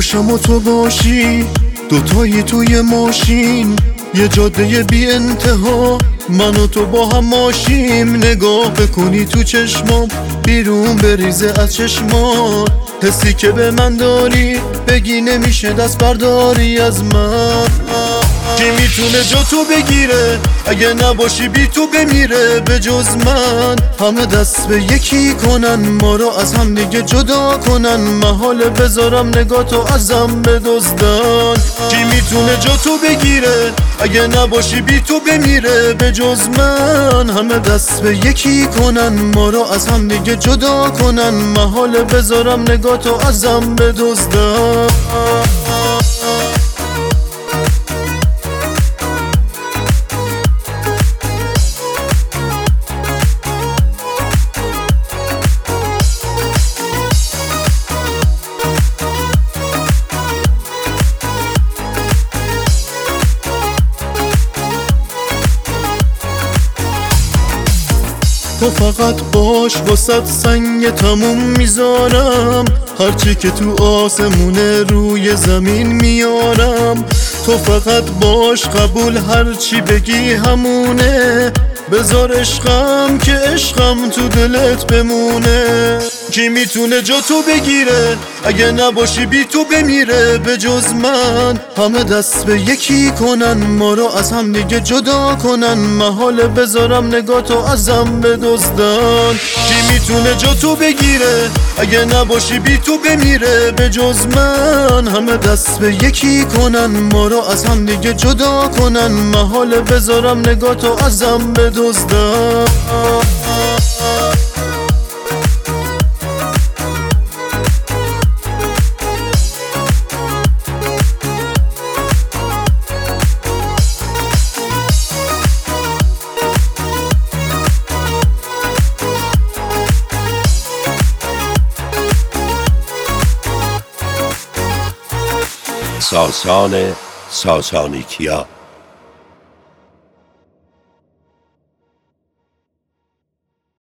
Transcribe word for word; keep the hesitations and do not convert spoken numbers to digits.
باشم و تو باشی، دوتایی توی ماشین، یه جاده بی انتها، من و تو با هم ماشیم. نگاه بکنی تو چشمام، بیرون بریزه از چشمات، حسی که به من داری بگی نمیشه دست برداری از من. کی میتونه جا تو بگیره، اگه نباشی بی تو بمیره. به جز من همه دست به یکی کنن، ما رو از هم دیگه جدا کنن. محاله بذارم نگاه تو ازم بدزدن. کی میتونه جا تو بگیره، اگه نباشی بی تو بمیره. به جز من همه دست به یکی کنن، ما رو از هم دیگه جدا کنن. محاله بذارم نگاه تو ازم بدزدن. تو فقط باش، واسه سنگ تموم میذارم، هرچی که تو آسمونه روی زمین میارم. تو فقط باش، قبول هرچی بگی همونه، بذار عشقم که عشقم تو دلت بمونه. کی میتونه جا تو بگیره، اگه نباشی بی تو بمیره. به جز من همه دست به یکی کنن، ما رو از هم دیگه جدا کنن. محاله بذارم نگاه تو ازم بدزدن. کی میتونه جا تو بگیره، اگه نباشی بی تو بمیره. به جز من همه دست به یکی کنن، ما رو از هم دیگه جدا کنن. محاله بذارم نگاه تو ازم بدزدن. ساسان ساسانیکیا